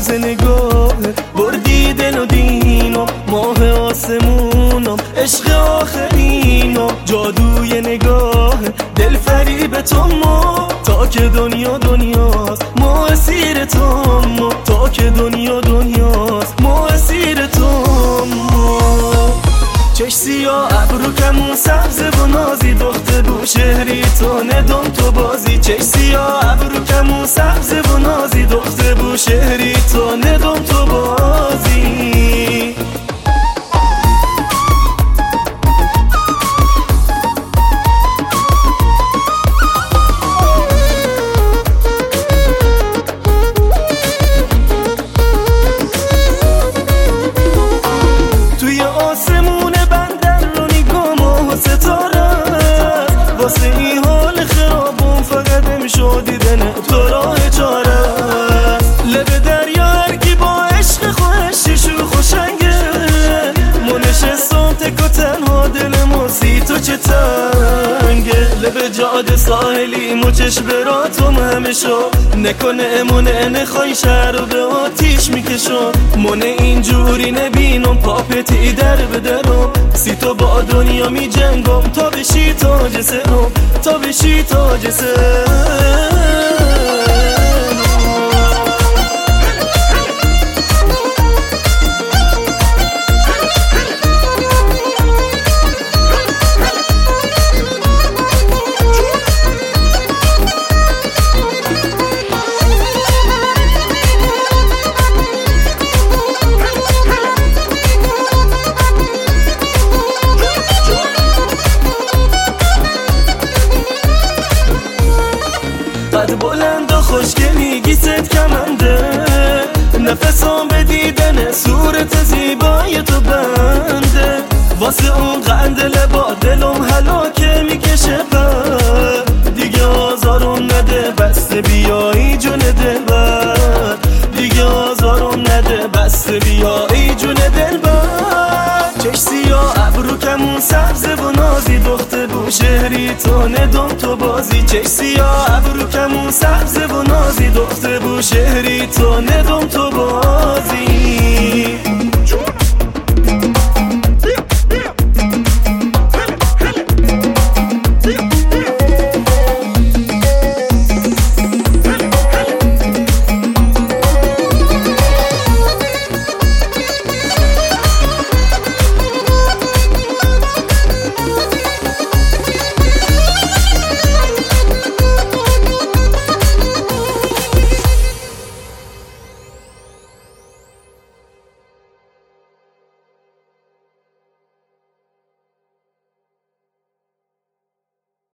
ناز نگاه بردی دل و دینم، ماه آسمونم، عشق آخرینم، جادوی نگاه دل فریب تو ما، تا که دنیا دنیاست ما اسیر تو ما، تا که دنیا دنیاست ما اسیر تو ما. چش سیاه ابرو کمون سبز و نازی، دخت بو شهری تو ندم تو بازی. چش سیاه ابرو کمون سبز و نازی، دخت بو شهری تو ندم تو بازی. توی آسمون بندر رو نگام و ستاره، واسه این حال خرابون فقط امشو دیدن تو راه چاره. لب دریا هرکی با عشق خوشش و خوشنگه، ما نشستم تک و تنها دل موسی تو چه تنگه. لب جاده ساحلی مو چشم براتم همشو، نکنه امونه نخوای شهر رو به آتیش میکشم. من اینجوری نبینم پاپتی در بدرم، سی تو با دنیا می جنگم تا بشی تاج سرم، تا بشی تاج سرم. قد بلند و خوشگلی گیست کمنده، نفسم به دیدن صورت زیبای تو بنده. واسه اون قند لبا دلم هلاکه میکشه بر، دیگه آزارم نده بسته بیایی جون دلبر، دیگه آزارم نده بسته بیایی جون دلبر. چش سیاه ابرو کمون سبز و نازی، دخت بو شهری تو ندم تو بازی. چش سیاه ابرو کمون سبز و نازی، دخت بو شهری تو ندم تو بازی.